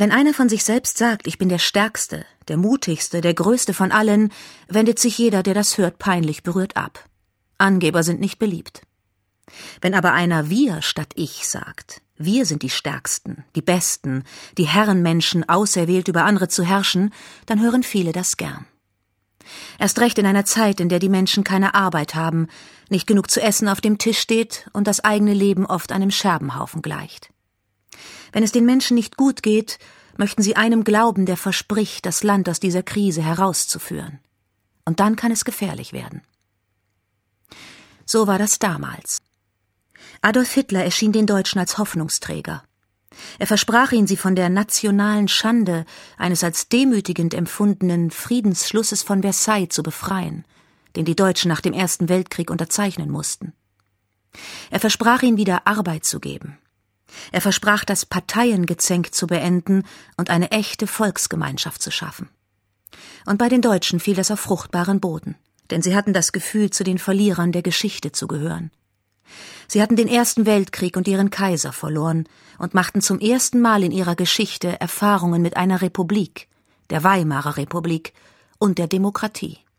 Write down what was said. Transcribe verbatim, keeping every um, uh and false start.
Wenn einer von sich selbst sagt, ich bin der Stärkste, der Mutigste, der Größte von allen, wendet sich jeder, der das hört, peinlich berührt ab. Angeber sind nicht beliebt. Wenn aber einer wir statt ich sagt, wir sind die Stärksten, die Besten, die Herrenmenschen, auserwählt über andere zu herrschen, dann hören viele das gern. Erst recht in einer Zeit, in der die Menschen keine Arbeit haben, nicht genug zu essen auf dem Tisch steht und das eigene Leben oft einem Scherbenhaufen gleicht. Wenn es den Menschen nicht gut geht, möchten sie einem glauben, der verspricht, das Land aus dieser Krise herauszuführen. Und dann kann es gefährlich werden. So war das damals. Adolf Hitler erschien den Deutschen als Hoffnungsträger. Er versprach ihnen, sie von der nationalen Schande eines als demütigend empfundenen Friedensschlusses von Versailles zu befreien, den die Deutschen nach dem Ersten Weltkrieg unterzeichnen mussten. Er versprach ihnen wieder Arbeit zu geben. Er versprach, das Parteiengezänk zu beenden und eine echte Volksgemeinschaft zu schaffen. Und bei den Deutschen fiel das auf fruchtbaren Boden, denn sie hatten das Gefühl, zu den Verlierern der Geschichte zu gehören. Sie hatten den Ersten Weltkrieg und ihren Kaiser verloren und machten zum ersten Mal in ihrer Geschichte Erfahrungen mit einer Republik, der Weimarer Republik und der Demokratie.